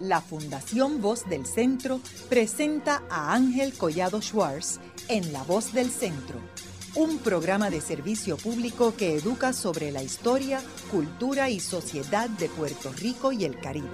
la Fundación Voz del Centro presenta a Ángel Collado Schwartz en La Voz del Centro, un programa de servicio público que educa sobre la historia, cultura y sociedad de Puerto Rico y el Caribe.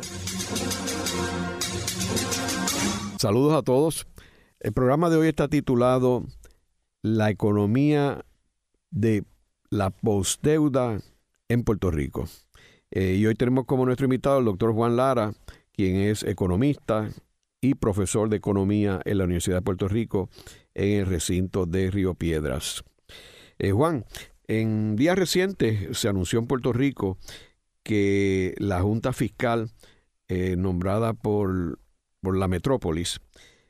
Saludos a todos. El programa de hoy está titulado La economía de la postdeuda en Puerto Rico. Y hoy tenemos como nuestro invitado el doctor Juan Lara, quien es economista y profesor de economía en la Universidad de Puerto Rico en el recinto de Río Piedras. Juan, en días recientes se anunció en Puerto Rico que la Junta Fiscal nombrada por la metrópolis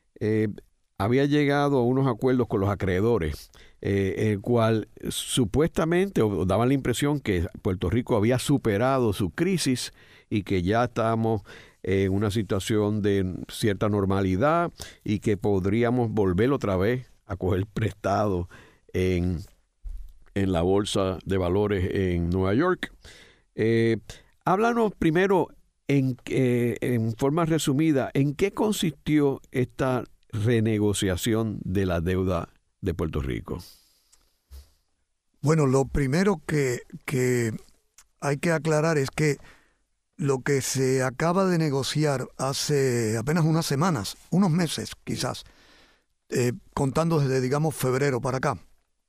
había llegado a unos acuerdos con los acreedores, el cual supuestamente daban la impresión que Puerto Rico había superado su crisis y que ya estamos en una situación de cierta normalidad y que podríamos volver otra vez a coger prestado en la Bolsa de Valores en Nueva York. Háblanos primero, en forma resumida, ¿en qué consistió esta renegociación de la deuda de Puerto Rico? Bueno, lo primero que hay que aclarar es que lo que se acaba de negociar hace apenas unas semanas, unos meses quizás, contando desde, digamos, febrero para acá,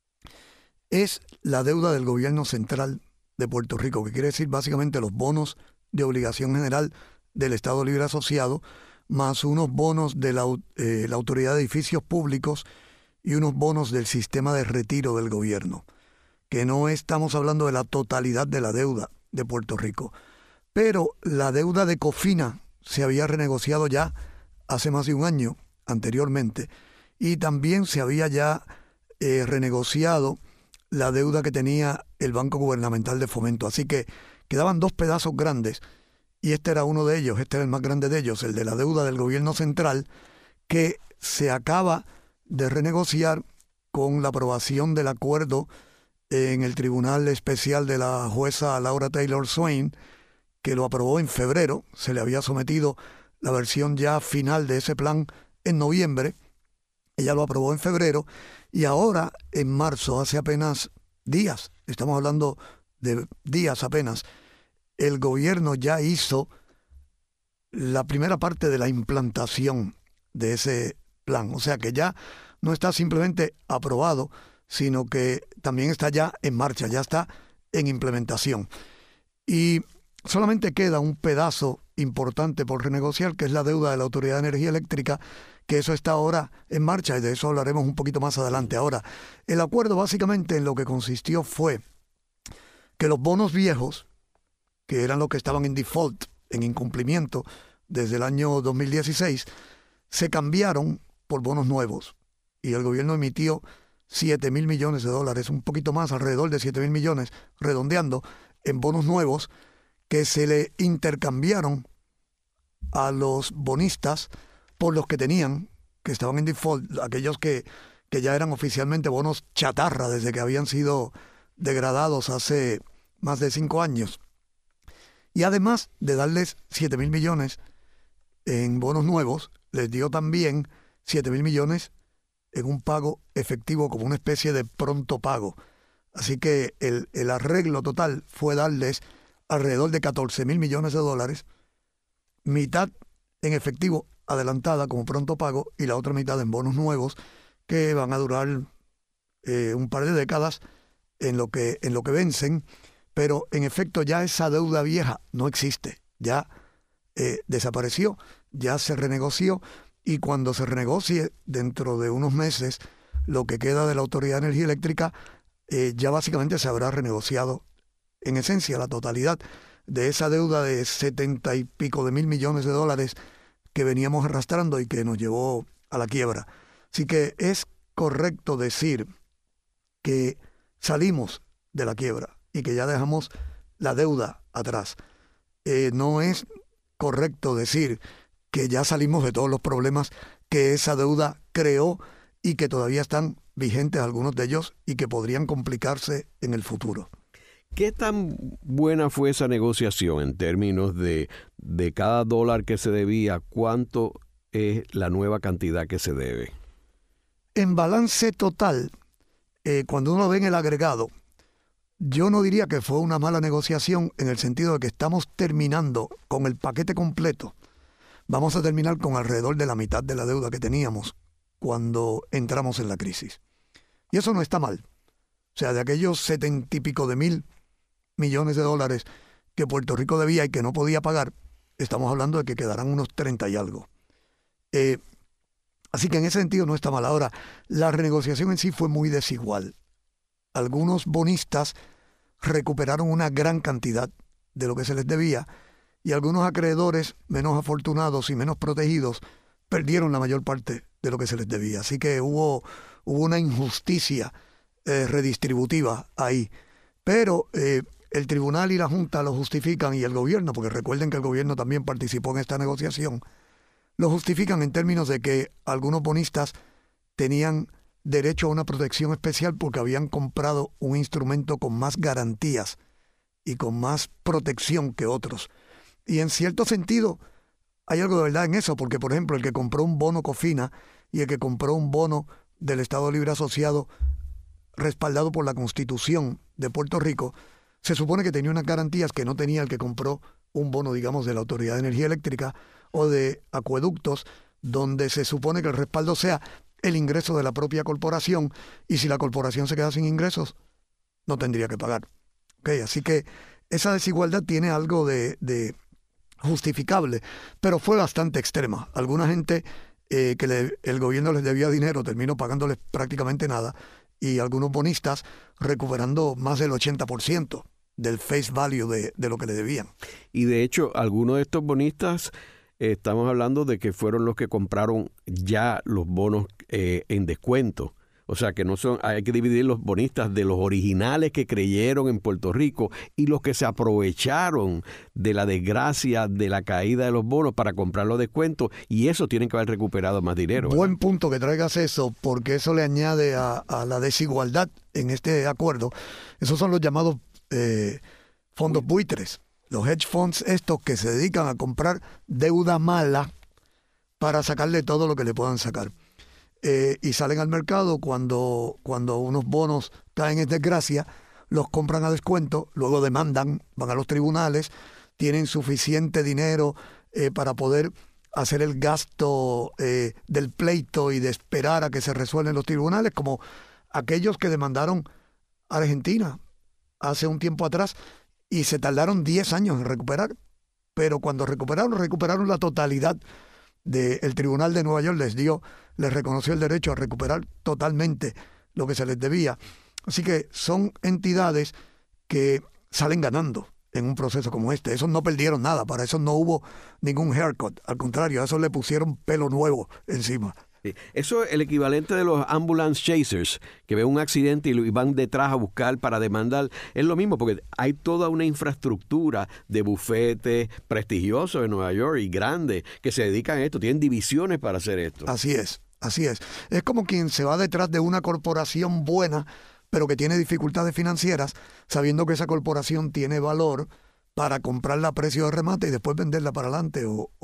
es la deuda del gobierno central de Puerto Rico, que quiere decir básicamente los bonos de obligación general del Estado Libre Asociado, más unos bonos de la Autoridad de Edificios Públicos y unos bonos del sistema de retiro del gobierno, que no estamos hablando de la totalidad de la deuda de Puerto Rico. Pero la deuda de COFINA se había renegociado ya hace más de un año anteriormente, y también se había ya renegociado la deuda que tenía el Banco Gubernamental de Fomento. Así que quedaban dos pedazos grandes, y este era uno de ellos, este era el más grande de ellos, el de la deuda del gobierno central, que se acaba de renegociar con la aprobación del acuerdo en el Tribunal Especial de la jueza Laura Taylor Swain, que lo aprobó en febrero. Se le había sometido la versión ya final de ese plan en noviembre. Ella lo aprobó en febrero, y ahora en marzo, hace apenas días, estamos hablando de días apenas, el gobierno ya hizo la primera parte de la implantación de ese plan. O sea que ya no está simplemente aprobado, sino que también está ya en marcha, ya está en implementación. Y solamente queda un pedazo importante por renegociar, que es la deuda de la Autoridad de Energía Eléctrica, que eso está ahora en marcha, y de eso hablaremos un poquito más adelante. Ahora, el acuerdo básicamente en lo que consistió fue que los bonos viejos, que eran los que estaban en default, en incumplimiento desde el año 2016, se cambiaron por bonos nuevos, y el gobierno emitió $7,000 millones, un poquito más, alrededor de $7,000 millones, redondeando, en bonos nuevos que se le intercambiaron a los bonistas por los que tenían, que estaban en default, aquellos que ya eran oficialmente bonos chatarra desde que habían sido degradados hace más de 5 años. Y además de darles $7,000 millones en bonos nuevos, les dio también $7,000 millones en un pago efectivo, como una especie de pronto pago. Así que el arreglo total fue darles alrededor de $14,000 millones, mitad en efectivo adelantada como pronto pago y la otra mitad en bonos nuevos que van a durar un par de décadas en lo que vencen. Pero en efecto ya esa deuda vieja no existe, ya desapareció, ya se renegoció, y cuando se renegocie dentro de unos meses lo que queda de la Autoridad de Energía Eléctrica, ya básicamente se habrá renegociado en esencia la totalidad de esa deuda de 70 y pico de mil millones de dólares que veníamos arrastrando y que nos llevó a la quiebra. Así que es correcto decir que salimos de la quiebra y que ya dejamos la deuda atrás. No es correcto decir que ya salimos de todos los problemas que esa deuda creó y que todavía están vigentes algunos de ellos y que podrían complicarse en el futuro. ¿Qué tan buena fue esa negociación en términos de cada dólar que se debía, cuánto es la nueva cantidad que se debe? En balance total, cuando uno ve en el agregado, yo no diría que fue una mala negociación en el sentido de que estamos terminando con el paquete completo. Vamos a terminar con alrededor de la mitad de la deuda que teníamos cuando entramos en la crisis. Y eso no está mal. O sea, de aquellos 70 y pico de mil millones de dólares que Puerto Rico debía y que no podía pagar, estamos hablando de que quedarán unos 30 y algo. Así que en ese sentido no está mal. Ahora, la renegociación en sí fue muy desigual. Algunos bonistas recuperaron una gran cantidad de lo que se les debía y algunos acreedores menos afortunados y menos protegidos perdieron la mayor parte de lo que se les debía. Así que hubo una injusticia redistributiva ahí. Pero el tribunal y la Junta lo justifican, y el gobierno, porque recuerden que el gobierno también participó en esta negociación, lo justifican en términos de que algunos bonistas tenían derecho a una protección especial porque habían comprado un instrumento con más garantías y con más protección que otros. Y en cierto sentido hay algo de verdad en eso, porque por ejemplo el que compró un bono COFINA y el que compró un bono del Estado Libre Asociado respaldado por la Constitución de Puerto Rico, se supone que tenía unas garantías que no tenía el que compró un bono, digamos, de la Autoridad de Energía Eléctrica o de Acueductos, donde se supone que el respaldo sea el ingreso de la propia corporación, y si la corporación se queda sin ingresos, no tendría que pagar. Okay, así que esa desigualdad tiene algo de justificable, pero fue bastante extrema. Alguna gente que el gobierno les debía dinero terminó pagándoles prácticamente nada, y algunos bonistas recuperando más del 80% del face value de lo que le debían. Y de hecho, algunos de estos bonistas, estamos hablando de que fueron los que compraron ya los bonos en descuento. O sea que no son, hay que dividir los bonistas de los originales que creyeron en Puerto Rico y los que se aprovecharon de la desgracia de la caída de los bonos para comprar los descuentos, y eso tienen que haber recuperado más dinero, ¿verdad? Buen punto que traigas eso, porque eso le añade a la desigualdad en este acuerdo. Esos son los llamados fondos buitres, los hedge funds estos que se dedican a comprar deuda mala para sacarle todo lo que le puedan sacar. Y salen al mercado cuando unos bonos caen en desgracia, los compran a descuento, luego demandan, van a los tribunales, tienen suficiente dinero para poder hacer el gasto del pleito y de esperar a que se resuelvan los tribunales, como aquellos que demandaron a Argentina hace un tiempo atrás y se tardaron 10 años en recuperar, pero cuando recuperaron la totalidad. El Tribunal de Nueva York les reconoció el derecho a recuperar totalmente lo que se les debía. Así que son entidades que salen ganando en un proceso como este. Esos no perdieron nada, para eso no hubo ningún haircut. Al contrario, a eso le pusieron pelo nuevo encima. Eso es el equivalente de los ambulance chasers, que ven un accidente y van detrás a buscar para demandar. Es lo mismo, porque hay toda una infraestructura de bufetes prestigiosos en Nueva York y grandes que se dedican a esto, tienen divisiones para hacer esto. Así es, así es. Es como quien se va detrás de una corporación buena, pero que tiene dificultades financieras, sabiendo que esa corporación tiene valor para comprarla a precio de remate y después venderla para adelante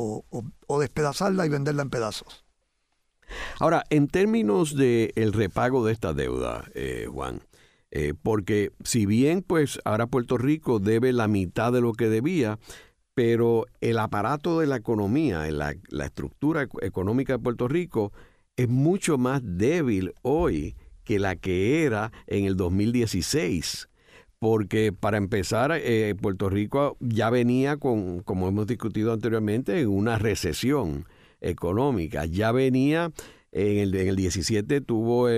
o despedazarla y venderla en pedazos. Ahora, en términos del repago de esta deuda, Juan, porque si bien pues ahora Puerto Rico debe la mitad de lo que debía, pero el aparato de la economía, la estructura económica de Puerto Rico es mucho más débil hoy que la que era en el 2016. Porque para empezar, Puerto Rico ya venía como hemos discutido anteriormente, en una recesión económica. Ya venía, en el 17 tuvo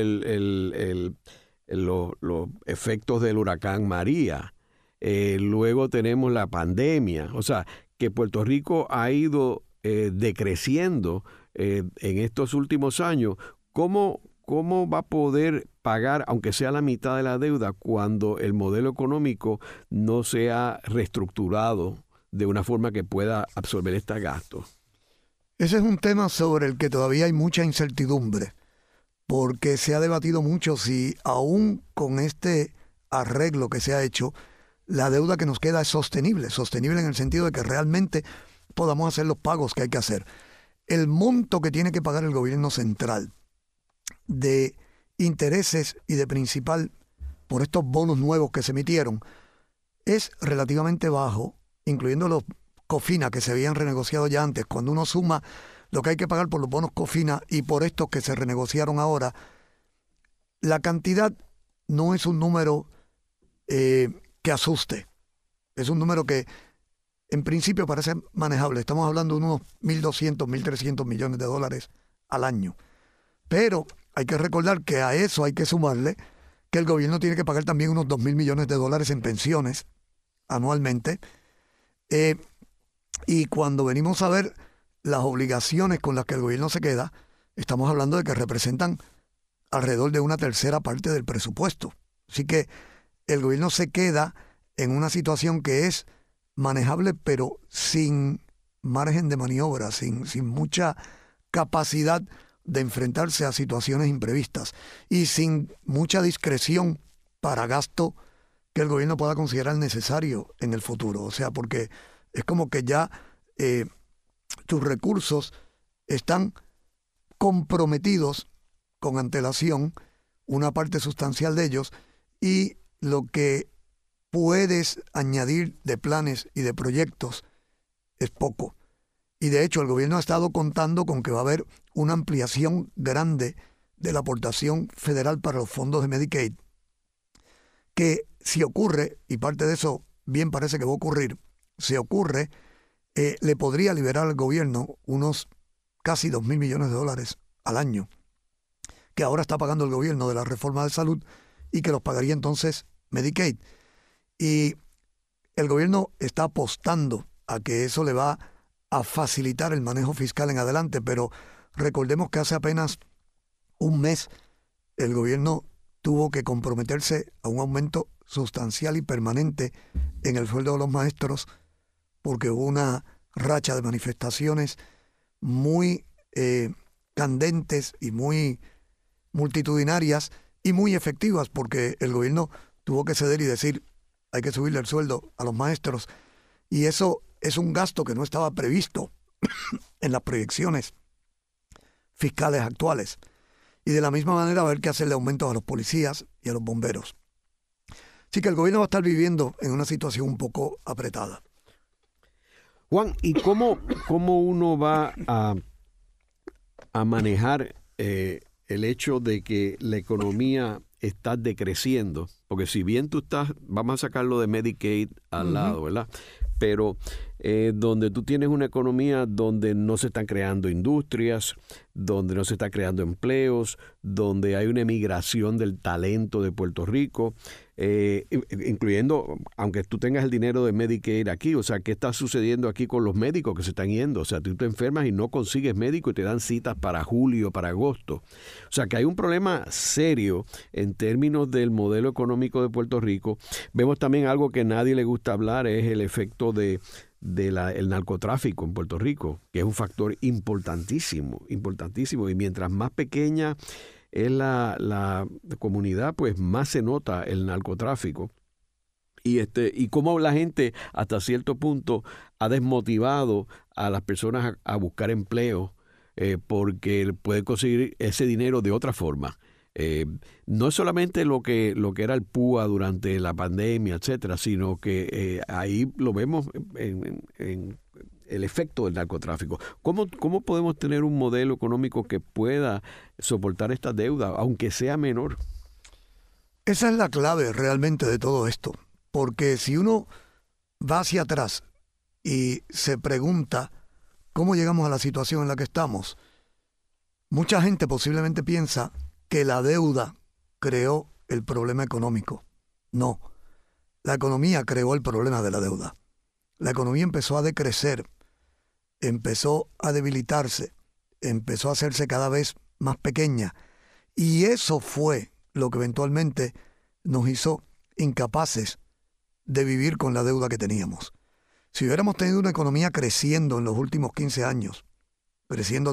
los efectos del huracán María. Luego tenemos la pandemia. O sea, que Puerto Rico ha ido decreciendo en estos últimos años. ¿Cómo va a poder pagar, aunque sea la mitad de la deuda, cuando el modelo económico no se ha reestructurado de una forma que pueda absorber este gasto? Ese es un tema sobre el que todavía hay mucha incertidumbre, porque se ha debatido mucho si aún con este arreglo que se ha hecho, la deuda que nos queda es sostenible en el sentido de que realmente podamos hacer los pagos que hay que hacer. El monto que tiene que pagar el gobierno central de intereses y de principal por estos bonos nuevos que se emitieron es relativamente bajo, incluyendo los COFINA que se habían renegociado ya antes. Cuando uno suma lo que hay que pagar por los bonos COFINA y por estos que se renegociaron ahora, la cantidad no es un número que asuste. Es un número que en principio parece manejable. Estamos hablando de unos 1.200, 1.300 millones de dólares al año. Pero hay que recordar que a eso hay que sumarle que el gobierno tiene que pagar también unos 2.000 millones de dólares en pensiones anualmente. Y cuando venimos a ver las obligaciones con las que el gobierno se queda, estamos hablando de que representan alrededor de 1/3 parte del presupuesto. Así que el gobierno se queda en una situación que es manejable, pero sin margen de maniobra, sin mucha capacidad de enfrentarse a situaciones imprevistas y sin mucha discreción para gasto que el gobierno pueda considerar necesario en el futuro. O sea, porque es como que ya tus recursos están comprometidos con antelación, una parte sustancial de ellos, y lo que puedes añadir de planes y de proyectos es poco. Y de hecho el gobierno ha estado contando con que va a haber una ampliación grande de la aportación federal para los fondos de Medicaid, que si ocurre, y parte de eso bien parece que va a ocurrir, si ocurre, le podría liberar al gobierno unos casi 2.000 millones de dólares al año, que ahora está pagando el gobierno de la reforma de salud y que los pagaría entonces Medicaid. Y el gobierno está apostando a que eso le va a facilitar el manejo fiscal en adelante, pero recordemos que hace apenas un mes el gobierno tuvo que comprometerse a un aumento sustancial y permanente en el sueldo de los maestros porque hubo una racha de manifestaciones muy candentes y muy multitudinarias y muy efectivas, porque el gobierno tuvo que ceder y decir hay que subirle el sueldo a los maestros, y eso es un gasto que no estaba previsto en las proyecciones fiscales actuales. Y de la misma manera va a haber que hacerle aumentos a los policías y a los bomberos. Así que el gobierno va a estar viviendo en una situación un poco apretada. Juan, ¿y cómo uno va a manejar el hecho de que la economía está decreciendo? Porque si bien tú estás, vamos a sacarlo de Medicaid al lado, ¿verdad? Pero donde tú tienes una economía donde no se están creando industrias, donde no se está creando empleos, donde hay una emigración del talento de Puerto Rico, incluyendo, aunque tú tengas el dinero de Medicaid aquí, o sea, ¿qué está sucediendo aquí con los médicos que se están yendo? O sea, tú te enfermas y no consigues médico y te dan citas para julio, para agosto. O sea, que hay un problema serio en términos del modelo económico de Puerto Rico. Vemos también algo que a nadie le gusta hablar, es el efecto del narcotráfico en Puerto Rico, que es un factor importantísimo, y mientras más pequeña es la comunidad, pues más se nota el narcotráfico. Y cómo la gente hasta cierto punto ha desmotivado a las personas a buscar empleo porque pueden conseguir ese dinero de otra forma. No es solamente lo que era el PUA durante la pandemia, etcétera, sino que ahí lo vemos en el efecto del narcotráfico. ¿Cómo podemos tener un modelo económico que pueda soportar esta deuda, aunque sea menor? Esa es la clave realmente de todo esto, porque si uno va hacia atrás y se pregunta cómo llegamos a la situación en la que estamos, mucha gente posiblemente piensa que la deuda creó el problema económico. No, la economía creó el problema de la deuda. La economía empezó a decrecer, empezó a debilitarse, empezó a hacerse cada vez más pequeña, y eso fue lo que eventualmente nos hizo incapaces de vivir con la deuda que teníamos. Si hubiéramos tenido una economía creciendo en los últimos 15 años, creciendo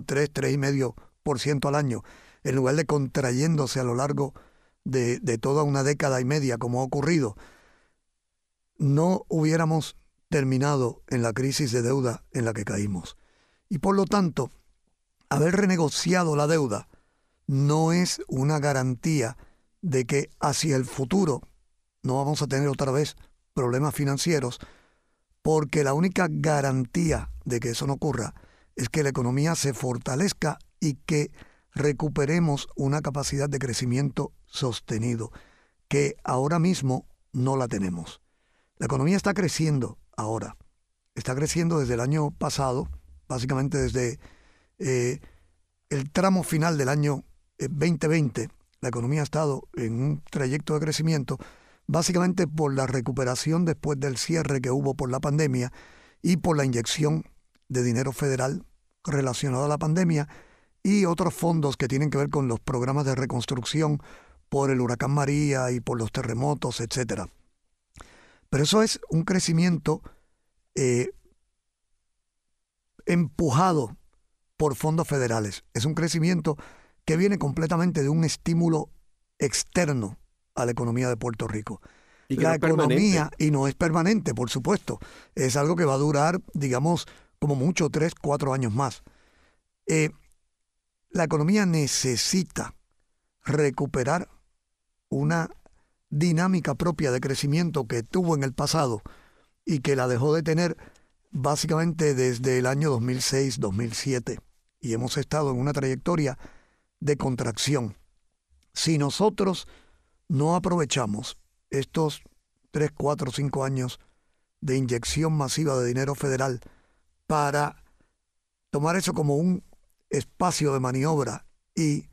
3,5% al año, en lugar de contrayéndose a lo largo de toda una década y media como ha ocurrido, no hubiéramos terminado en la crisis de deuda en la que caímos. Y por lo tanto, haber renegociado la deuda no es una garantía de que hacia el futuro no vamos a tener otra vez problemas financieros, porque la única garantía de que eso no ocurra es que la economía se fortalezca y que recuperemos una capacidad de crecimiento sostenido, que ahora mismo no la tenemos. La economía está creciendo ahora, está creciendo desde el año pasado, básicamente desde el tramo final del año 2020, la economía ha estado en un trayecto de crecimiento, básicamente por la recuperación después del cierre que hubo por la pandemia y por la inyección de dinero federal relacionado a la pandemia y otros fondos que tienen que ver con los programas de reconstrucción por el huracán María y por los terremotos, etc. Pero eso es un crecimiento empujado por fondos federales. Es un crecimiento que viene completamente de un estímulo externo a la economía de Puerto Rico. Y la economía, y no es permanente, por supuesto, es algo que va a durar, digamos, como mucho 3, 4 años más. La economía necesita recuperar una dinámica propia de crecimiento que tuvo en el pasado y que la dejó de tener básicamente desde el año 2006-2007. Y hemos estado en una trayectoria de contracción. Si nosotros no aprovechamos estos 3, 4, 5 años de inyección masiva de dinero federal para tomar eso como un espacio de maniobra y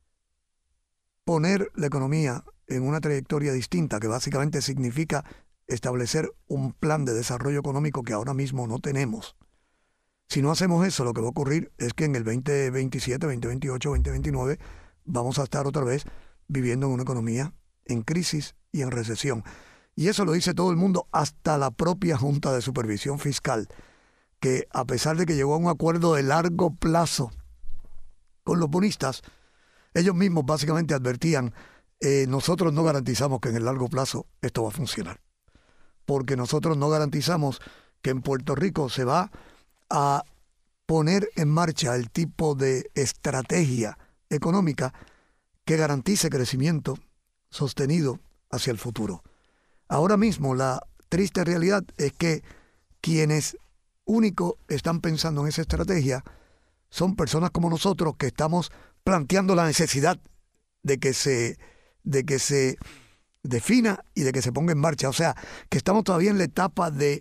poner la economía en una trayectoria distinta, que básicamente significa establecer un plan de desarrollo económico que ahora mismo no tenemos. Si no hacemos eso, lo que va a ocurrir es que en el 2027, 2028, 2029 vamos a estar otra vez viviendo en una economía en crisis y en recesión. Y eso lo dice todo el mundo, hasta la propia Junta de Supervisión Fiscal, que a pesar de que llegó a un acuerdo de largo plazo con los bonistas, ellos mismos básicamente advertían, nosotros no garantizamos que en el largo plazo esto va a funcionar, porque nosotros no garantizamos que en Puerto Rico se va a poner en marcha el tipo de estrategia económica que garantice crecimiento sostenido hacia el futuro. Ahora mismo la triste realidad es que quienes único están pensando en esa estrategia son personas como nosotros que estamos planteando la necesidad de que se defina y de que se ponga en marcha. O sea, que estamos todavía en la etapa de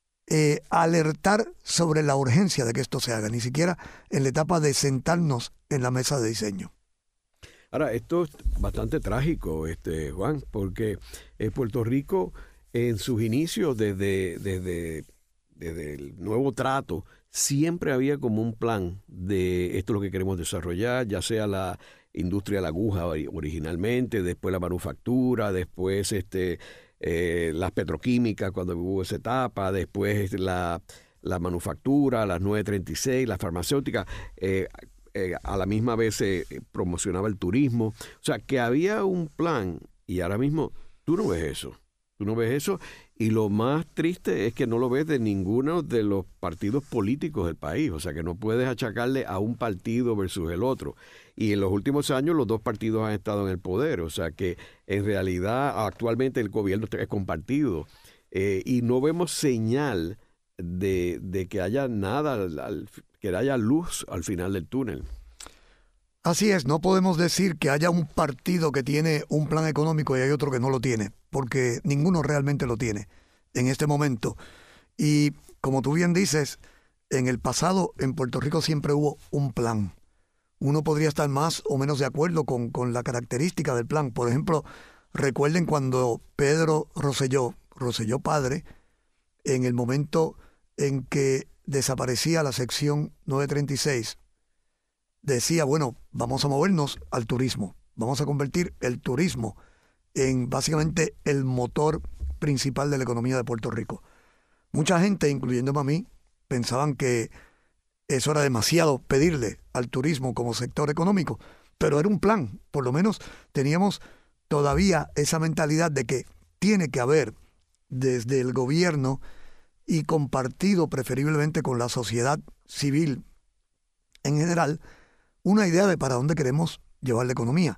alertar sobre la urgencia de que esto se haga, ni siquiera en la etapa de sentarnos en la mesa de diseño. Ahora, esto es bastante trágico, Juan, porque Puerto Rico en sus inicios desde el nuevo trato siempre había como un plan de esto es lo que queremos desarrollar, ya sea la industria de la aguja originalmente, después la manufactura, después las petroquímicas cuando hubo esa etapa, después la manufactura, las 936, las farmacéuticas, a la misma vez se promocionaba el turismo. O sea, que había un plan y ahora mismo tú no ves eso. Tú no ves eso y lo más triste es que no lo ves de ninguno de los partidos políticos del país. O sea, que no puedes achacarle a un partido versus el otro. Y en los últimos años los dos partidos han estado en el poder. O sea, que en realidad actualmente el gobierno es compartido. Y no vemos señal de que haya nada, que haya luz al final del túnel. Así es, no podemos decir que haya un partido que tiene un plan económico y hay otro que no lo tiene, porque ninguno realmente lo tiene en este momento. Y como tú bien dices, en el pasado en Puerto Rico siempre hubo un plan. Uno podría estar más o menos de acuerdo con la característica del plan. Por ejemplo, recuerden cuando Pedro Rosselló padre, en el momento en que desaparecía la sección 936, decía, bueno, vamos a movernos al turismo, vamos a convertir el turismo en básicamente el motor principal de la economía de Puerto Rico. Mucha gente, incluyéndome a mí, pensaban que eso era demasiado pedirle al turismo como sector económico, pero era un plan. Por lo menos teníamos todavía esa mentalidad de que tiene que haber desde el gobierno y compartido preferiblemente con la sociedad civil en general, una idea de para dónde queremos llevar la economía.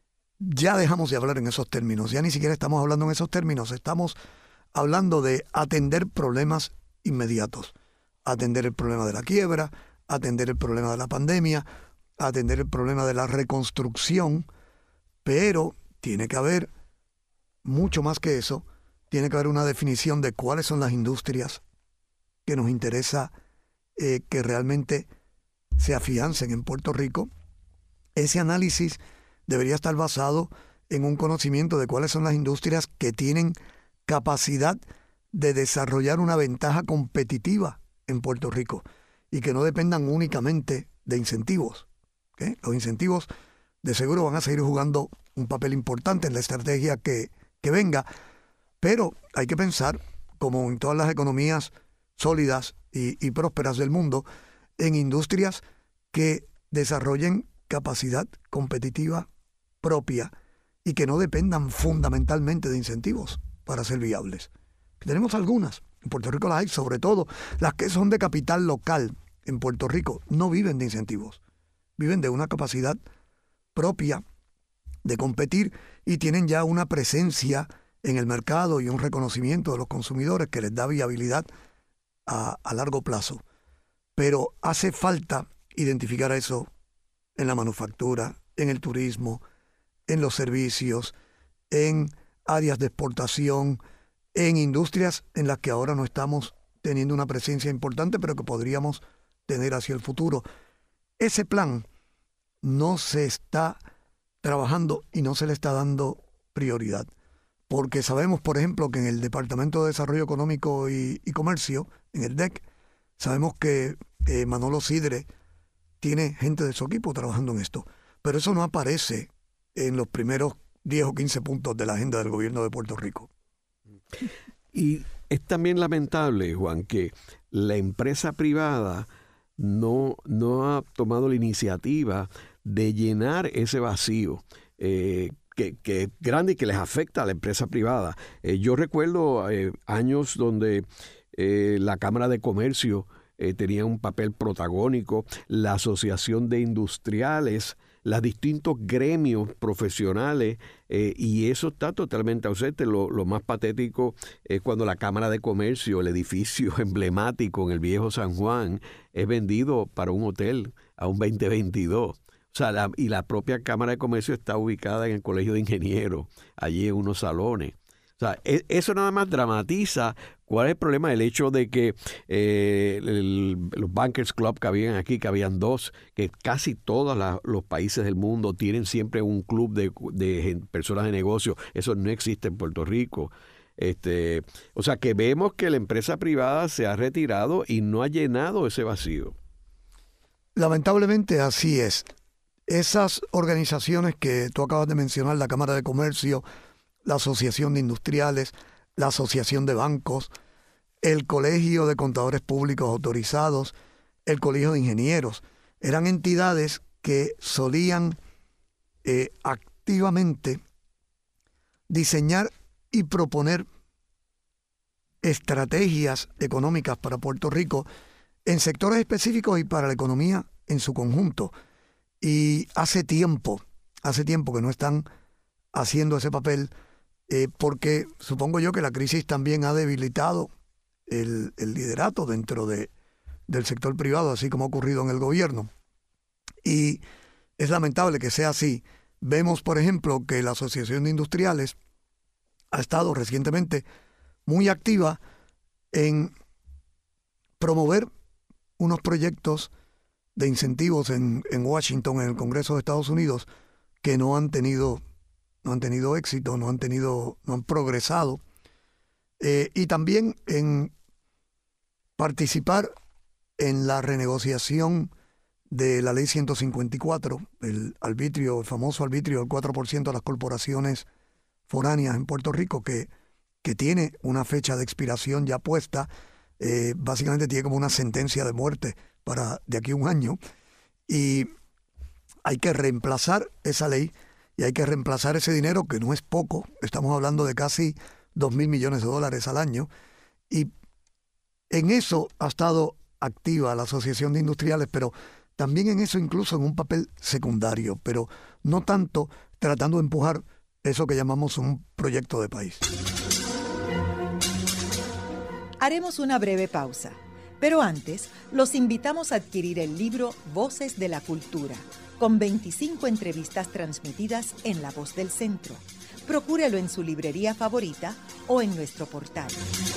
Ya dejamos de hablar en esos términos, ya ni siquiera estamos hablando en esos términos, estamos hablando de atender problemas inmediatos, atender el problema de la quiebra, atender el problema de la pandemia, atender el problema de la reconstrucción, pero tiene que haber mucho más que eso, tiene que haber una definición de cuáles son las industrias que nos interesa que realmente se afiancen en Puerto Rico. Ese análisis debería estar basado en un conocimiento de cuáles son las industrias que tienen capacidad de desarrollar una ventaja competitiva en Puerto Rico y que no dependan únicamente de incentivos. ¿Okay? Los incentivos de seguro van a seguir jugando un papel importante en la estrategia que venga, pero hay que pensar, como en todas las economías sólidas y prósperas del mundo, en industrias que desarrollen capacidad competitiva propia y que no dependan fundamentalmente de incentivos para ser viables. Tenemos algunas, en Puerto Rico las hay, sobre todo las que son de capital local en Puerto Rico, no viven de incentivos, viven de una capacidad propia de competir y tienen ya una presencia en el mercado y un reconocimiento de los consumidores que les da viabilidad a largo plazo. Pero hace falta identificar eso en la manufactura, en el turismo, en los servicios, en áreas de exportación, en industrias en las que ahora no estamos teniendo una presencia importante, pero que podríamos tener hacia el futuro. Ese plan no se está trabajando y no se le está dando prioridad, porque sabemos, por ejemplo, que en el Departamento de Desarrollo Económico y Comercio, en el DEC, sabemos que Manolo Sidre tiene gente de su equipo trabajando en esto, pero eso no aparece en los primeros 10 o 15 puntos de la agenda del gobierno de Puerto Rico. Y es también lamentable, Juan, que la empresa privada no ha tomado la iniciativa de llenar ese vacío que es grande y que les afecta a la empresa privada. Yo recuerdo años donde la Cámara de Comercio tenía un papel protagónico, la Asociación de Industriales, los distintos gremios profesionales, y eso está totalmente ausente. Lo más patético es cuando la Cámara de Comercio, el edificio emblemático en el viejo San Juan, es vendido para un hotel a un 2022. O sea, y la propia Cámara de Comercio está ubicada en el Colegio de Ingenieros, allí en unos salones. O sea, eso nada más dramatiza cuál es el problema. El hecho de que los Bankers Club que habían aquí, que habían dos, que casi todos los países del mundo tienen siempre un club de personas de negocio. Eso no existe en Puerto Rico. O sea, que vemos que la empresa privada se ha retirado y no ha llenado ese vacío. Lamentablemente así es. Esas organizaciones que tú acabas de mencionar, la Cámara de Comercio, la Asociación de Industriales, la Asociación de Bancos, el Colegio de Contadores Públicos Autorizados, el Colegio de Ingenieros, eran entidades que solían activamente diseñar y proponer estrategias económicas para Puerto Rico en sectores específicos y para la economía en su conjunto. Y hace tiempo que no están haciendo ese papel, porque supongo yo que la crisis también ha debilitado el liderato dentro del sector privado, así como ha ocurrido en el gobierno. Y es lamentable que sea así. Vemos, por ejemplo, que la Asociación de Industriales ha estado recientemente muy activa en promover unos proyectos de incentivos en Washington, en el Congreso de Estados Unidos, que no han tenido éxito, no han progresado, y también en participar en la renegociación de la Ley 154, el famoso arbitrio del 4% de las corporaciones foráneas en Puerto Rico, que tiene una fecha de expiración ya puesta. Básicamente tiene como una sentencia de muerte para de aquí a un año, y hay que reemplazar esa ley y hay que reemplazar ese dinero, que no es poco. Estamos hablando de casi 2.000 millones de dólares al año. Y en eso ha estado activa la Asociación de Industriales, pero también en eso incluso en un papel secundario, pero no tanto tratando de empujar eso que llamamos un proyecto de país. Haremos una breve pausa, pero antes los invitamos a adquirir el libro Voces de la Cultura, con 25 entrevistas transmitidas en La Voz del Centro. Procúrelo en su librería favorita o en nuestro portal.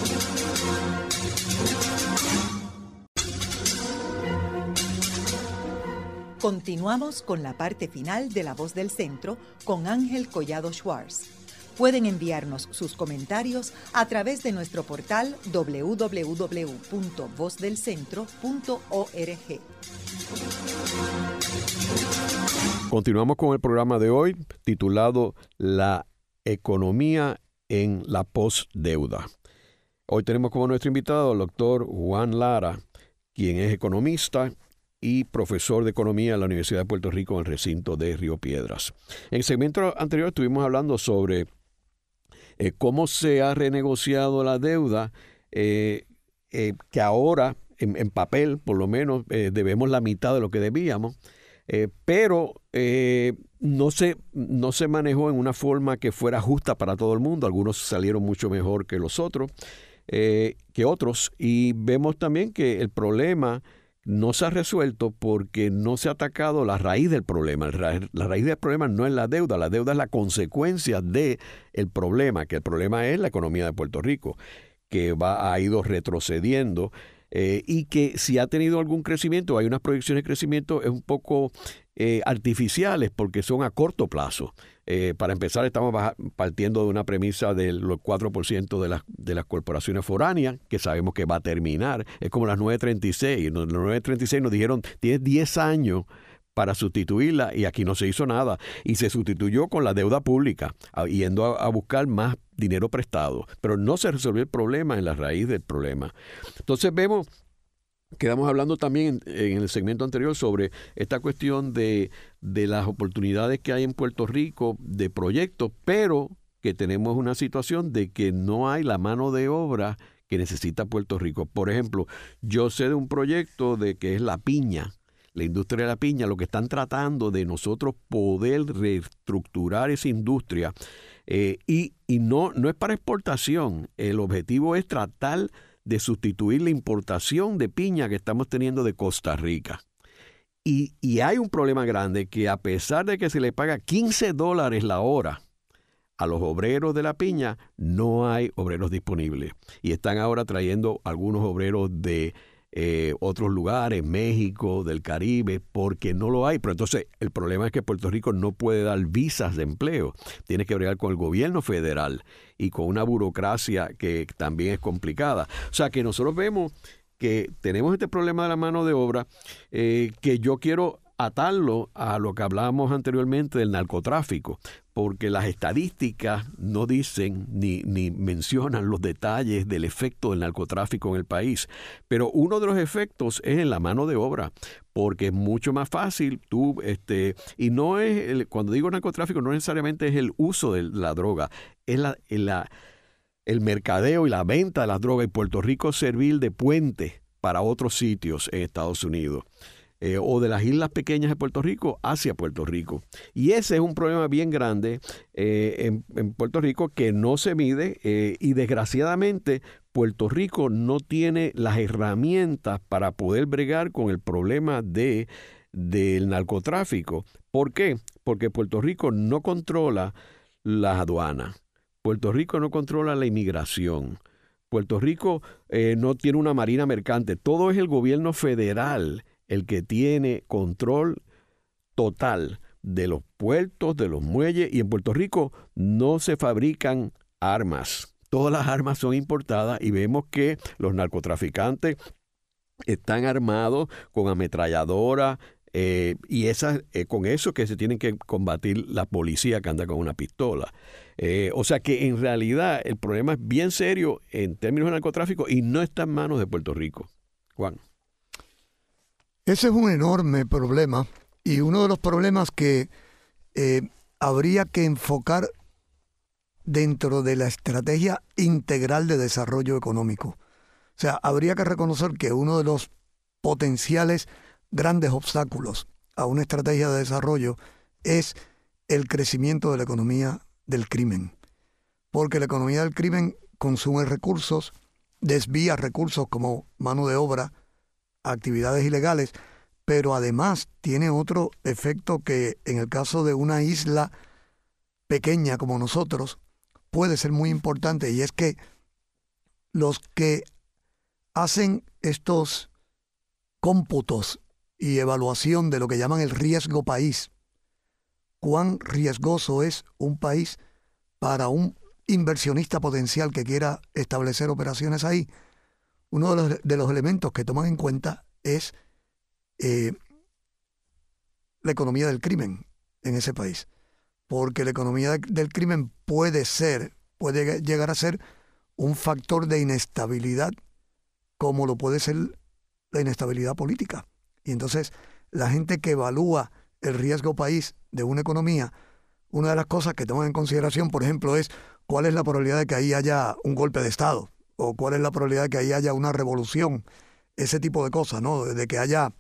Continuamos con la parte final de La Voz del Centro con Ángel Collado Schwartz. Pueden enviarnos sus comentarios a través de nuestro portal www.vozdelcentro.org. Continuamos con el programa de hoy titulado La economía en la posdeuda. Hoy tenemos como nuestro invitado al doctor Juan Lara, quien es economista y profesor de economía en la Universidad de Puerto Rico en el recinto de Río Piedras. En el segmento anterior estuvimos hablando sobre cómo se ha renegociado la deuda, que ahora en papel por lo menos debemos la mitad de lo que debíamos, pero no se manejó en una forma que fuera justa para todo el mundo. Algunos salieron mucho mejor que los otros, que otros, y vemos también que el problema no se ha resuelto porque no se ha atacado la raíz del problema. La raíz del problema no es la deuda es la consecuencia del problema, que el problema es la economía de Puerto Rico, que ha ido retrocediendo y que si ha tenido algún crecimiento, hay unas proyecciones de crecimiento es un poco artificiales porque son a corto plazo. Para empezar, estamos partiendo de una premisa del 4% de las corporaciones foráneas, que sabemos que va a terminar. Es como las 936. Las 936 nos dijeron, tienes 10 años para sustituirla, y aquí no se hizo nada. Y se sustituyó con la deuda pública, yendo a buscar más dinero prestado. Pero no se resolvió el problema en la raíz del problema. Entonces quedamos hablando también en el segmento anterior sobre esta cuestión de las oportunidades que hay en Puerto Rico de proyectos, pero que tenemos una situación de que no hay la mano de obra que necesita Puerto Rico. Por ejemplo, yo sé de un proyecto que es la piña, la industria de la piña, lo que están tratando de nosotros poder reestructurar esa industria y no es para exportación. El objetivo es tratar de sustituir la importación de piña que estamos teniendo de Costa Rica. Y hay un problema grande que a pesar de que se le paga $15 la hora a los obreros de la piña, no hay obreros disponibles. Y están ahora trayendo algunos obreros de otros lugares, México, del Caribe, porque no lo hay. Pero entonces el problema es que Puerto Rico no puede dar visas de empleo. Tiene que bregar con el gobierno federal y con una burocracia que también es complicada. O sea que nosotros vemos que tenemos este problema de la mano de obra, que yo quiero atarlo a lo que hablábamos anteriormente del narcotráfico, porque las estadísticas no dicen ni mencionan los detalles del efecto del narcotráfico en el país. Pero uno de los efectos es en la mano de obra, porque es mucho más fácil y no es, cuando digo narcotráfico, no necesariamente es el uso de la droga, es el mercadeo y la venta de las drogas, y Puerto Rico servir de puente para otros sitios en Estados Unidos. O de las islas pequeñas de Puerto Rico hacia Puerto Rico. Y ese es un problema bien grande en Puerto Rico que no se mide y desgraciadamente Puerto Rico no tiene las herramientas para poder bregar con el problema del narcotráfico. ¿Por qué? Porque Puerto Rico no controla las aduanas. Puerto Rico no controla la inmigración. Puerto Rico no tiene una marina mercante. Todo es el gobierno federal el que tiene control total de los puertos, de los muelles, y en Puerto Rico no se fabrican armas. Todas las armas son importadas y vemos que los narcotraficantes están armados con ametralladoras y con eso que se tienen que combatir la policía que anda con una pistola. O sea que en realidad el problema es bien serio en términos de narcotráfico y no está en manos de Puerto Rico. Juan. Ese es un enorme problema y uno de los problemas que habría que enfocar dentro de la estrategia integral de desarrollo económico. O sea, habría que reconocer que uno de los potenciales grandes obstáculos a una estrategia de desarrollo es el crecimiento de la economía del crimen. Porque la economía del crimen consume recursos, desvía recursos como mano de obra a actividades ilegales, pero además tiene otro efecto que en el caso de una isla pequeña como nosotros puede ser muy importante, y es que los que hacen estos cómputos y evaluación de lo que llaman el riesgo país, cuán riesgoso es un país para un inversionista potencial que quiera establecer operaciones ahí, uno de los elementos que toman en cuenta es la economía del crimen en ese país. Porque la economía del crimen puede llegar a ser un factor de inestabilidad, como lo puede ser la inestabilidad política. Y entonces la gente que evalúa el riesgo país de una economía, una de las cosas que toman en consideración, por ejemplo, es cuál es la probabilidad de que ahí haya un golpe de Estado, o cuál es la probabilidad de que ahí haya una revolución, ese tipo de cosas, ¿no? De que haya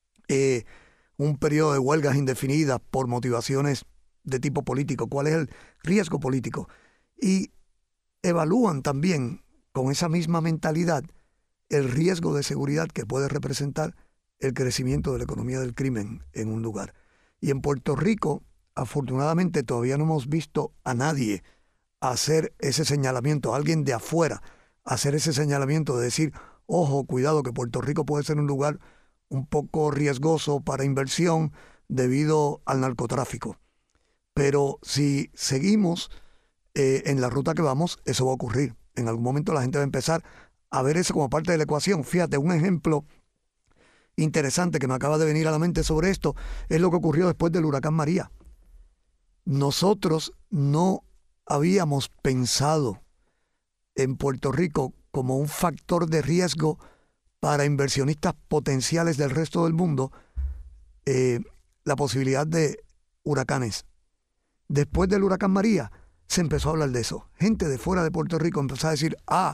un periodo de huelgas indefinidas por motivaciones de tipo político, cuál es el riesgo político. Y evalúan también con esa misma mentalidad el riesgo de seguridad que puede representar el crecimiento de la economía del crimen en un lugar. Y en Puerto Rico, afortunadamente, todavía no hemos visto a nadie hacer ese señalamiento, a alguien de afuera hacer ese señalamiento de decir, ojo, cuidado, que Puerto Rico puede ser un lugar un poco riesgoso para inversión debido al narcotráfico. Pero si seguimos en la ruta que vamos, eso va a ocurrir. En algún momento la gente va a empezar a ver eso como parte de la ecuación. Fíjate, un ejemplo interesante que me acaba de venir a la mente sobre esto es lo que ocurrió después del huracán María. Nosotros no habíamos pensado en Puerto Rico como un factor de riesgo para inversionistas potenciales del resto del mundo la posibilidad de huracanes. Después del huracán María se empezó a hablar de eso. Gente de fuera de Puerto Rico empezó a decir,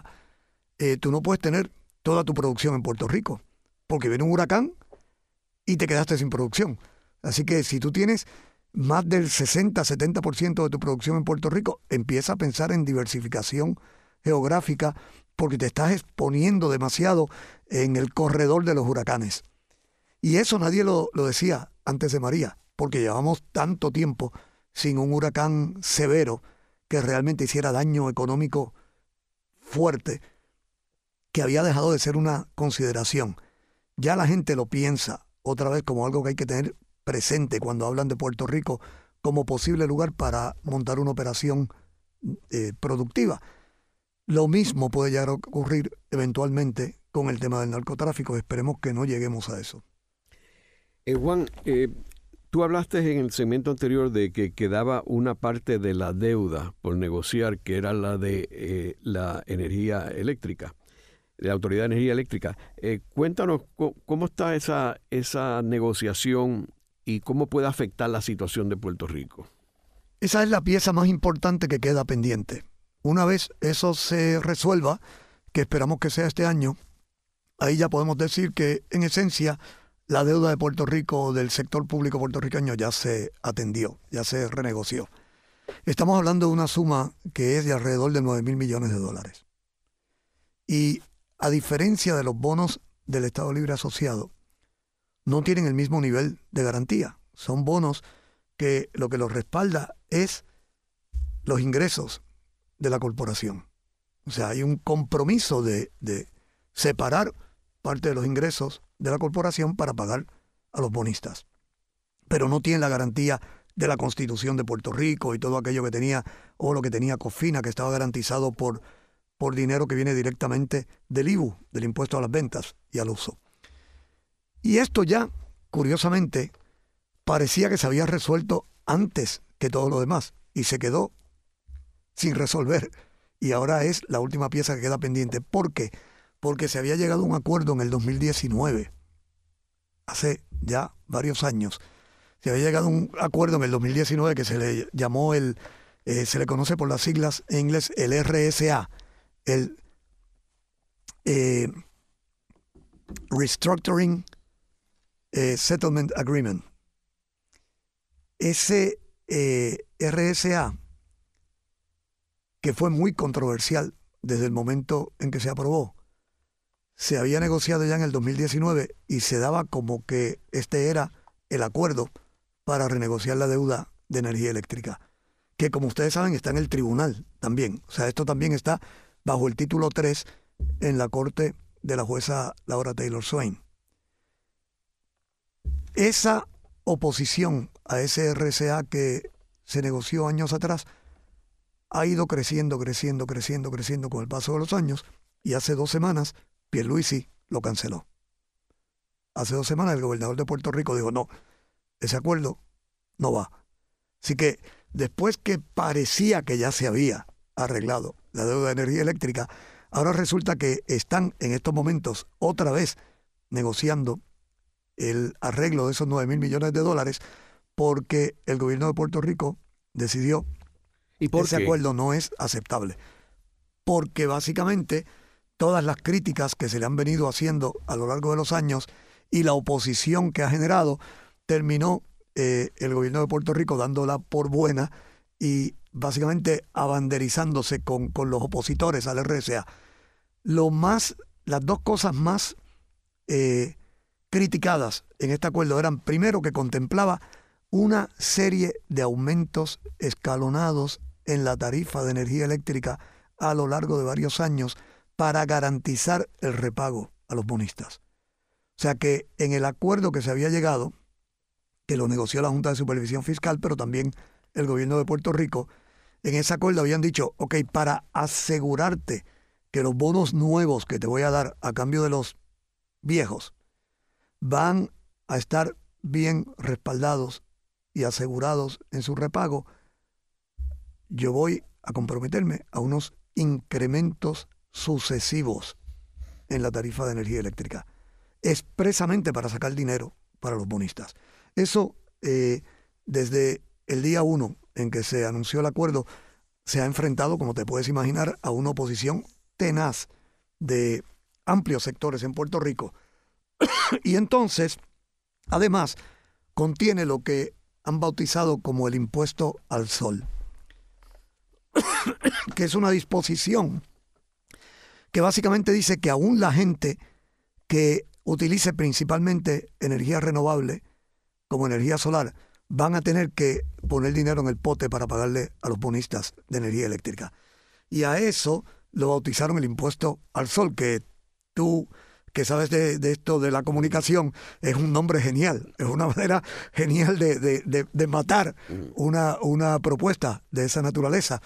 tú no puedes tener toda tu producción en Puerto Rico porque viene un huracán y te quedaste sin producción. Así que si tú tienes más del 60-70% de tu producción en Puerto Rico, empieza a pensar en diversificación geográfica porque te estás exponiendo demasiado en el corredor de los huracanes. Y eso nadie lo decía antes de María, porque llevamos tanto tiempo sin un huracán severo que realmente hiciera daño económico fuerte, que había dejado de ser una consideración. Ya la gente lo piensa otra vez como algo que hay que tener presente cuando hablan de Puerto Rico como posible lugar para montar una operación productiva. Lo mismo puede llegar a ocurrir eventualmente con el tema del narcotráfico. Esperemos que no lleguemos a eso. Juan, tú hablaste en el segmento anterior de que quedaba una parte de la deuda por negociar, que era la de la energía eléctrica, de la Autoridad de Energía Eléctrica. Cuéntanos cómo está esa negociación y cómo puede afectar la situación de Puerto Rico. Esa es la pieza más importante que queda pendiente. Una vez eso se resuelva, que esperamos que sea este año, ahí ya podemos decir que, en esencia, la deuda de Puerto Rico, del sector público puertorriqueño, ya se atendió, ya se renegoció. Estamos hablando de una suma que es de alrededor de $9,000 millones. Y a diferencia de los bonos del Estado Libre Asociado, no tienen el mismo nivel de garantía. Son bonos que lo que los respalda es los ingresos de la corporación. O sea, hay un compromiso de separar parte de los ingresos de la corporación para pagar a los bonistas. Pero no tienen la garantía de la Constitución de Puerto Rico y todo aquello que tenía, o lo que tenía COFINA, que estaba garantizado por dinero que viene directamente del IVU, del impuesto a las ventas y al uso. Y esto ya, curiosamente, parecía que se había resuelto antes que todo lo demás y se quedó sin resolver. Y ahora es la última pieza que queda pendiente. ¿Por qué? Porque se había llegado a un acuerdo en el 2019, hace ya varios años. Se había llegado a un acuerdo en el 2019 que se le llamó el Se le conoce por las siglas en inglés el RSA, el Restructuring Settlement Agreement. Ese RSA, que fue muy controversial desde el momento en que se aprobó, se había negociado ya en el 2019 y se daba como que este era el acuerdo para renegociar la deuda de energía eléctrica, que como ustedes saben está en el tribunal también. O sea, esto también está bajo el título 3 en la corte de la jueza Laura Taylor Swain. Esa oposición a ese RSA que se negoció años atrás ha ido creciendo con el paso de los años, y hace 2 semanas Pierluisi lo canceló. Hace 2 semanas el gobernador de Puerto Rico dijo, no, ese acuerdo no va. Así que después que parecía que ya se había arreglado la deuda de energía eléctrica, ahora resulta que están en estos momentos otra vez negociando el arreglo de esos $9,000 millones, porque el gobierno de Puerto Rico decidió ¿Y por ese qué? acuerdo no es aceptable. Porque básicamente todas las críticas que se le han venido haciendo a lo largo de los años y la oposición que ha generado, terminó el gobierno de Puerto Rico dándola por buena y básicamente abanderizándose con los opositores al RSA. Las 2 cosas más criticadas en este acuerdo eran, primero, que contemplaba una serie de aumentos escalonados en la tarifa de energía eléctrica a lo largo de varios años para garantizar el repago a los bonistas. O sea que en el acuerdo que se había llegado, que lo negoció la Junta de Supervisión Fiscal, pero también el gobierno de Puerto Rico, en ese acuerdo habían dicho, ok, para asegurarte que los bonos nuevos que te voy a dar a cambio de los viejos van a estar bien respaldados y asegurados en su repago, yo voy a comprometerme a unos incrementos sucesivos en la tarifa de energía eléctrica, expresamente para sacar dinero para los bonistas. Eso, desde el día 1 en que se anunció el acuerdo, se ha enfrentado, como te puedes imaginar, a una oposición tenaz de amplios sectores en Puerto Rico. Y entonces, además, contiene lo que han bautizado como el impuesto al sol, que es una disposición que básicamente dice que aún la gente que utilice principalmente energía renovable como energía solar van a tener que poner dinero en el pote para pagarle a los bonistas de energía eléctrica. Y a eso lo bautizaron el impuesto al sol, que tú, que sabes de esto de la comunicación, es un nombre genial, es una manera genial de matar una propuesta de esa naturaleza.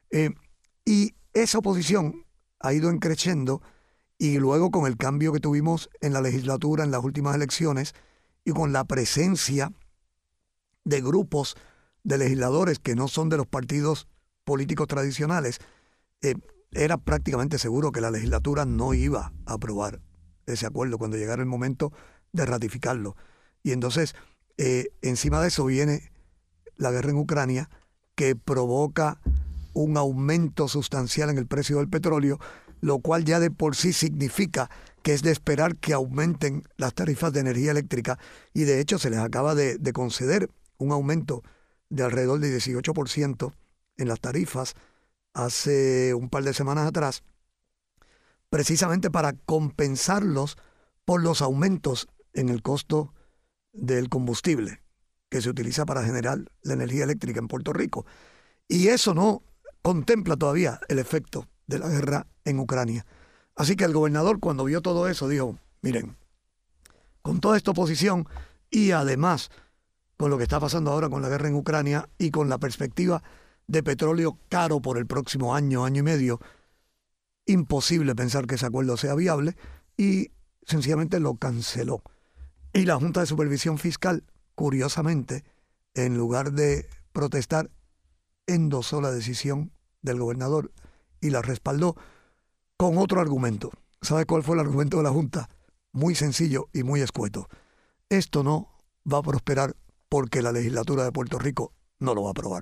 Y esa oposición ha ido creciendo, y luego con el cambio que tuvimos en la legislatura en las últimas elecciones y con la presencia de grupos de legisladores que no son de los partidos políticos tradicionales, era prácticamente seguro que la legislatura no iba a aprobar ese acuerdo cuando llegara el momento de ratificarlo. Y entonces, encima de eso viene la guerra en Ucrania, que provoca un aumento sustancial en el precio del petróleo, lo cual ya de por sí significa que es de esperar que aumenten las tarifas de energía eléctrica, y de hecho se les acaba de conceder un aumento de alrededor de 18% en las tarifas hace un par de semanas atrás, precisamente para compensarlos por los aumentos en el costo del combustible que se utiliza para generar la energía eléctrica en Puerto Rico. Y eso no contempla todavía el efecto de la guerra en Ucrania. Así que el gobernador, cuando vio todo eso, dijo, miren, con toda esta oposición y además con lo que está pasando ahora con la guerra en Ucrania y con la perspectiva de petróleo caro por el próximo año, año y medio, imposible pensar que ese acuerdo sea viable, y sencillamente lo canceló. Y la Junta de Supervisión Fiscal, curiosamente, en lugar de protestar, endosó la decisión del gobernador y la respaldó con otro argumento. ¿Sabe cuál fue el argumento de la Junta? Muy sencillo y muy escueto. Esto no va a prosperar porque la legislatura de Puerto Rico no lo va a aprobar.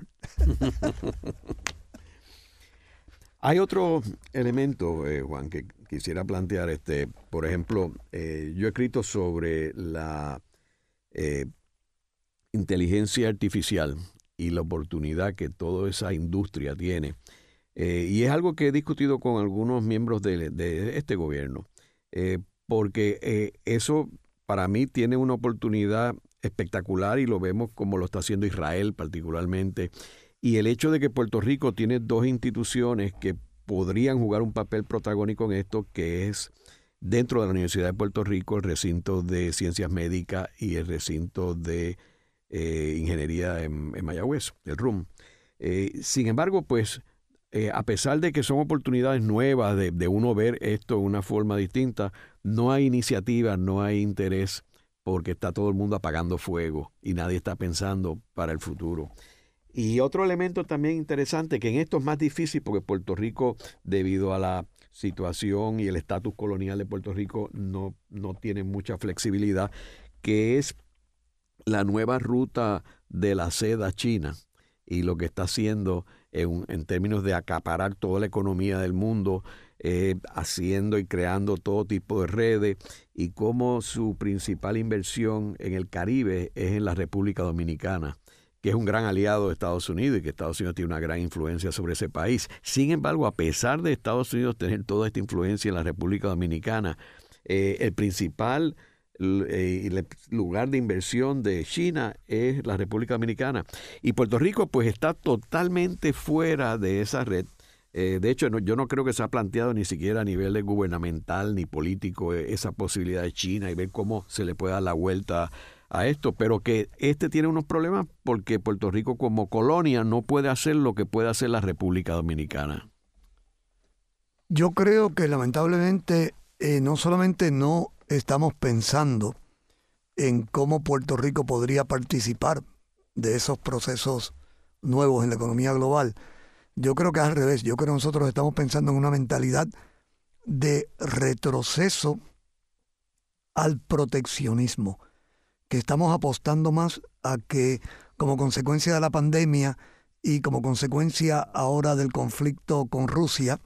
Hay otro elemento, Juan, que quisiera plantear. Por ejemplo, yo he escrito sobre la inteligencia artificial y la oportunidad que toda esa industria tiene. Y es algo que he discutido con algunos miembros de este gobierno, porque eso para mí tiene una oportunidad espectacular y lo vemos como lo está haciendo Israel particularmente. Y el hecho de que Puerto Rico tiene dos instituciones que podrían jugar un papel protagónico en esto, que es dentro de la Universidad de Puerto Rico, el recinto de Ciencias Médicas y el recinto de Ingeniería en Mayagüez, el RUM. Sin embargo, pues, a pesar de que son oportunidades nuevas de uno ver esto de una forma distinta, no hay iniciativa, no hay interés, porque está todo el mundo apagando fuego y nadie está pensando para el futuro. Y otro elemento también interesante, que en esto es más difícil porque Puerto Rico, debido a la situación y el estatus colonial de Puerto Rico, no tiene mucha flexibilidad, que es la nueva ruta de la seda china y lo que está haciendo en términos de acaparar toda la economía del mundo, haciendo y creando todo tipo de redes, y cómo su principal inversión en el Caribe es en la República Dominicana, que es un gran aliado de Estados Unidos y que Estados Unidos tiene una gran influencia sobre ese país. Sin embargo, a pesar de Estados Unidos tener toda esta influencia en la República Dominicana, el principal lugar de inversión de China es la República Dominicana. Y Puerto Rico pues está totalmente fuera de esa red. De hecho, yo no creo que se ha planteado ni siquiera a nivel gubernamental ni político esa posibilidad de China y ver cómo se le puede dar la vuelta a esto, pero que tiene unos problemas porque Puerto Rico como colonia no puede hacer lo que puede hacer la República Dominicana. Yo creo que lamentablemente no solamente no estamos pensando en cómo Puerto Rico podría participar de esos procesos nuevos en la economía global. Yo creo que es al revés. Yo creo que nosotros estamos pensando en una mentalidad de retroceso al proteccionismo, que estamos apostando más a que, como consecuencia de la pandemia y como consecuencia ahora del conflicto con Rusia,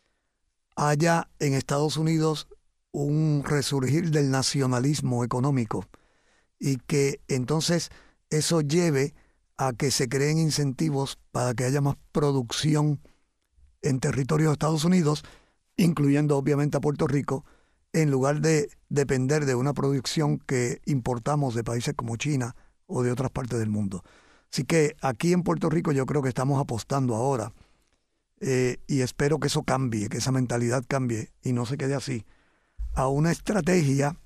haya en Estados Unidos un resurgir del nacionalismo económico y que entonces eso lleve a que se creen incentivos para que haya más producción en territorio de Estados Unidos, incluyendo obviamente a Puerto Rico, en lugar de depender de una producción que importamos de países como China o de otras partes del mundo. Así que aquí en Puerto Rico yo creo que estamos apostando ahora y espero que eso cambie, que esa mentalidad cambie y no se quede así, a una estrategia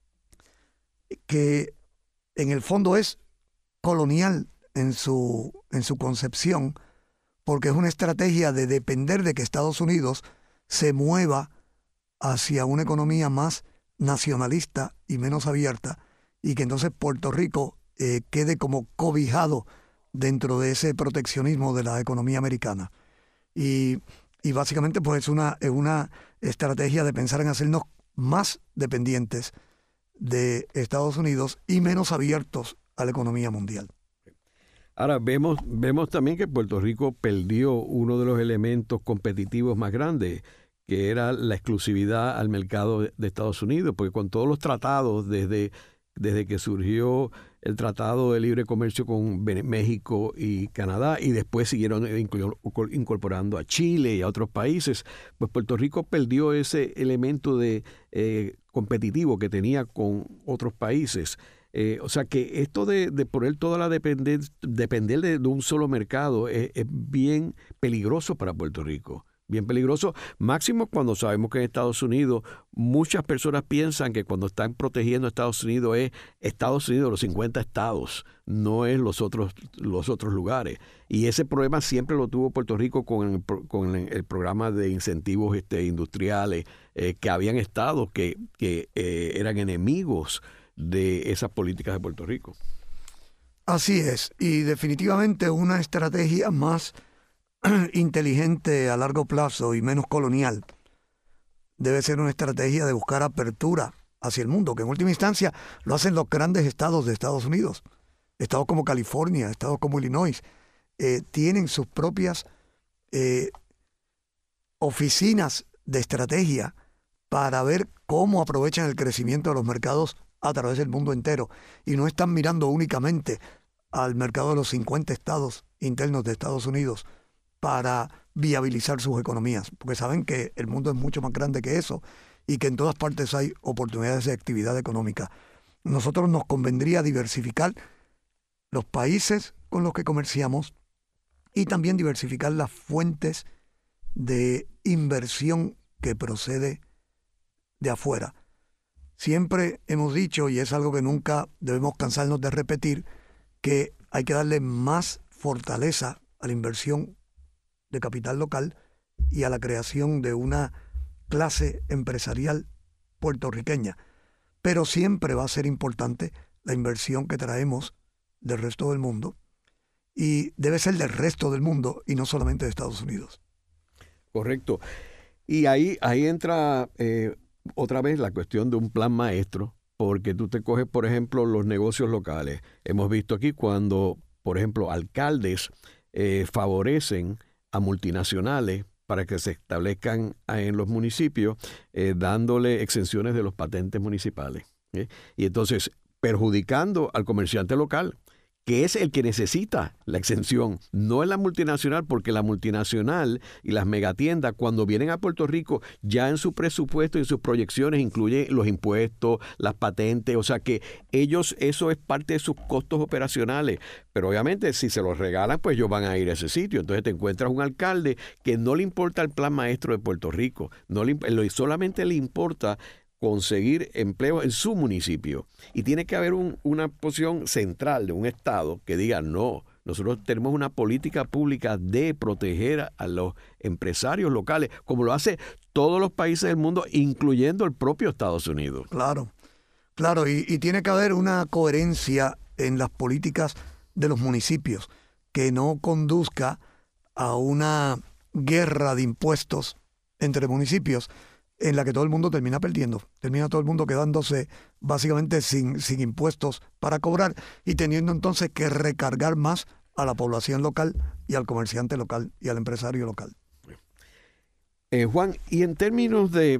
que en el fondo es colonial en su concepción, porque es una estrategia de depender de que Estados Unidos se mueva hacia una economía más nacionalista y menos abierta, y que entonces Puerto Rico quede como cobijado dentro de ese proteccionismo de la economía americana. Y básicamente pues es una estrategia de pensar en hacernos más dependientes de Estados Unidos y menos abiertos a la economía mundial. Ahora vemos también que Puerto Rico perdió uno de los elementos competitivos más grandes, que era la exclusividad al mercado de Estados Unidos, porque con todos los tratados, desde que surgió el Tratado de Libre Comercio con México y Canadá, y después siguieron incorporando a Chile y a otros países, pues Puerto Rico perdió ese elemento de competitivo que tenía con otros países. O sea que esto de poner toda la depender de un solo mercado es bien peligroso para Puerto Rico. Bien peligroso, máximo cuando sabemos que en Estados Unidos muchas personas piensan que cuando están protegiendo a Estados Unidos es Estados Unidos, los 50 estados, no es los otros lugares. Y ese problema siempre lo tuvo Puerto Rico con el programa de incentivos industriales, que habían estados que eran enemigos de esas políticas de Puerto Rico. Así es, y definitivamente una estrategia más inteligente a largo plazo y menos colonial debe ser una estrategia de buscar apertura hacia el mundo, que en última instancia lo hacen los grandes estados de Estados Unidos, estados como California, estados como Illinois, tienen sus propias oficinas de estrategia para ver cómo aprovechan el crecimiento de los mercados a través del mundo entero. Y no están mirando únicamente al mercado de los 50 estados internos de Estados Unidos para viabilizar sus economías, porque saben que el mundo es mucho más grande que eso y que en todas partes hay oportunidades de actividad económica. Nosotros nos convendría diversificar los países con los que comerciamos y también diversificar las fuentes de inversión que procede de afuera. Siempre hemos dicho, y es algo que nunca debemos cansarnos de repetir, que hay que darle más fortaleza a la inversión de capital local y a la creación de una clase empresarial puertorriqueña. Pero siempre va a ser importante la inversión que traemos del resto del mundo, y debe ser del resto del mundo y no solamente de Estados Unidos. Correcto. Y ahí entra otra vez la cuestión de un plan maestro, porque tú te coges, por ejemplo, los negocios locales. Hemos visto aquí cuando, por ejemplo, alcaldes favorecen a multinacionales para que se establezcan en los municipios, dándole exenciones de los patentes municipales. Y entonces, perjudicando al comerciante local, que es el que necesita la exención, no es la multinacional, porque la multinacional y las megatiendas, cuando vienen a Puerto Rico, ya en su presupuesto y en sus proyecciones incluyen los impuestos, las patentes, o sea que ellos, eso es parte de sus costos operacionales, pero obviamente si se los regalan, pues ellos van a ir a ese sitio. Entonces te encuentras un alcalde que no le importa el plan maestro de Puerto Rico, solamente le importa conseguir empleo en su municipio. Y tiene que haber una posición central de un Estado que diga, no, nosotros tenemos una política pública de proteger a los empresarios locales, como lo hace todos los países del mundo, incluyendo el propio Estados Unidos. Claro, y tiene que haber una coherencia en las políticas de los municipios, que no conduzca a una guerra de impuestos entre municipios, en la que todo el mundo termina perdiendo. Termina todo el mundo quedándose básicamente sin impuestos para cobrar y teniendo entonces que recargar más a la población local y al comerciante local y al empresario local. Juan, y en términos de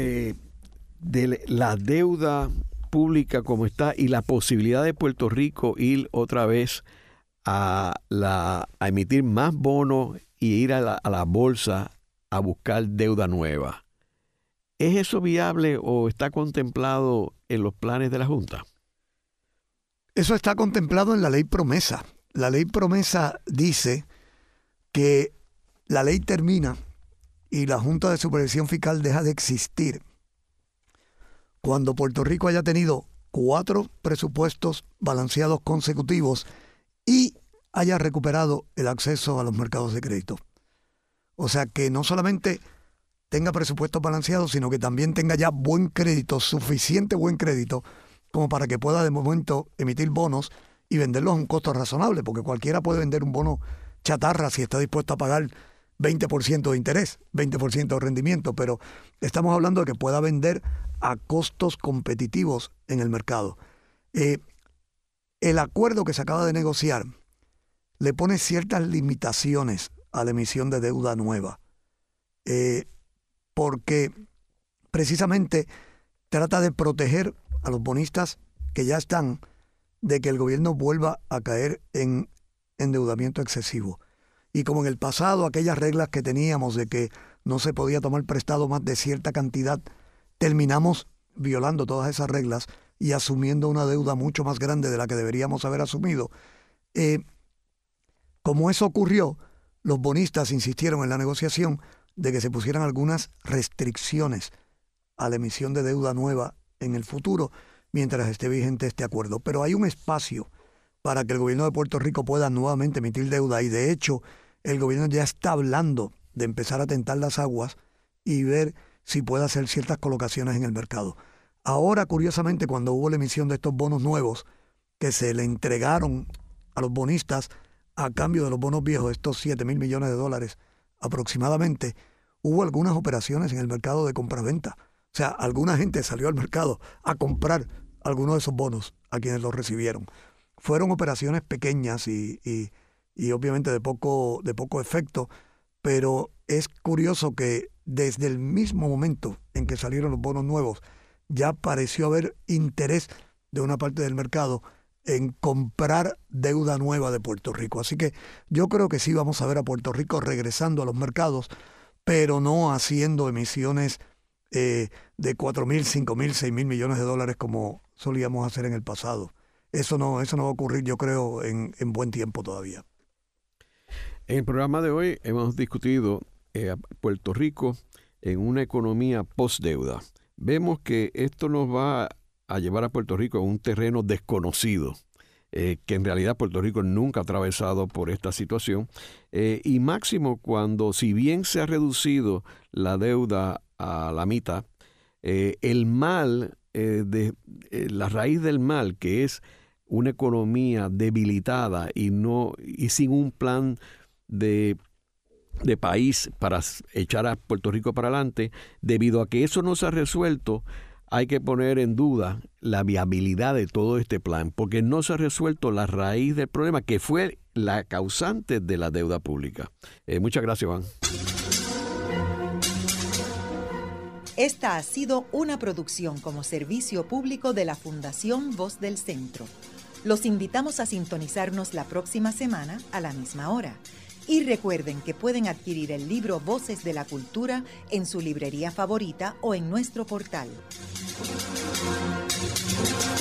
la deuda pública como está y la posibilidad de Puerto Rico ir otra vez a emitir más bonos y ir a la bolsa a buscar deuda nueva, ¿es eso viable o está contemplado en los planes de la Junta? Eso está contemplado en la ley promesa. La ley promesa dice que la ley termina y la Junta de Supervisión Fiscal deja de existir cuando Puerto Rico haya tenido 4 presupuestos balanceados consecutivos y haya recuperado el acceso a los mercados de crédito. O sea que no solamente tenga presupuestos balanceados, sino que también tenga ya buen crédito, suficiente buen crédito, como para que pueda de momento emitir bonos y venderlos a un costo razonable, porque cualquiera puede vender un bono chatarra si está dispuesto a pagar 20% de interés, 20% de rendimiento, pero estamos hablando de que pueda vender a costos competitivos en el mercado. El acuerdo que se acaba de negociar le pone ciertas limitaciones a la emisión de deuda nueva, porque precisamente trata de proteger a los bonistas que ya están de que el gobierno vuelva a caer en endeudamiento excesivo. Y como en el pasado, aquellas reglas que teníamos de que no se podía tomar prestado más de cierta cantidad, terminamos violando todas esas reglas y asumiendo una deuda mucho más grande de la que deberíamos haber asumido. Como eso ocurrió, los bonistas insistieron en la negociación de que se pusieran algunas restricciones a la emisión de deuda nueva en el futuro mientras esté vigente este acuerdo. Pero hay un espacio para que el gobierno de Puerto Rico pueda nuevamente emitir deuda y de hecho el gobierno ya está hablando de empezar a tentar las aguas y ver si puede hacer ciertas colocaciones en el mercado. Ahora, curiosamente, cuando hubo la emisión de estos bonos nuevos que se le entregaron a los bonistas a cambio de los bonos viejos, estos $7,000 millones aproximadamente, hubo algunas operaciones en el mercado de compra-venta. O sea, alguna gente salió al mercado a comprar algunos de esos bonos a quienes los recibieron. Fueron operaciones pequeñas y y obviamente de poco efecto, pero es curioso que desde el mismo momento en que salieron los bonos nuevos, ya pareció haber interés de una parte del mercado en comprar deuda nueva de Puerto Rico. Así que yo creo que sí vamos a ver a Puerto Rico regresando a los mercados, pero no haciendo emisiones de 4.000, 5.000, 6.000 millones de dólares como solíamos hacer en el pasado. Eso no va a ocurrir, yo creo, en buen tiempo todavía. En el programa de hoy hemos discutido Puerto Rico en una economía post-deuda. Vemos que esto nos va a llevar a Puerto Rico a un terreno desconocido, que en realidad Puerto Rico nunca ha atravesado por esta situación, y máximo cuando, si bien se ha reducido la deuda a la mitad, el mal, la raíz del mal, que es una economía debilitada y sin un plan de país para echar a Puerto Rico para adelante, debido a que eso no se ha resuelto, hay que poner en duda la viabilidad de todo este plan, porque no se ha resuelto la raíz del problema, que fue la causante de la deuda pública. Muchas gracias, Juan. Esta ha sido una producción como servicio público de la Fundación Voz del Centro. Los invitamos a sintonizarnos la próxima semana a la misma hora. Y recuerden que pueden adquirir el libro Voces de la Cultura en su librería favorita o en nuestro portal.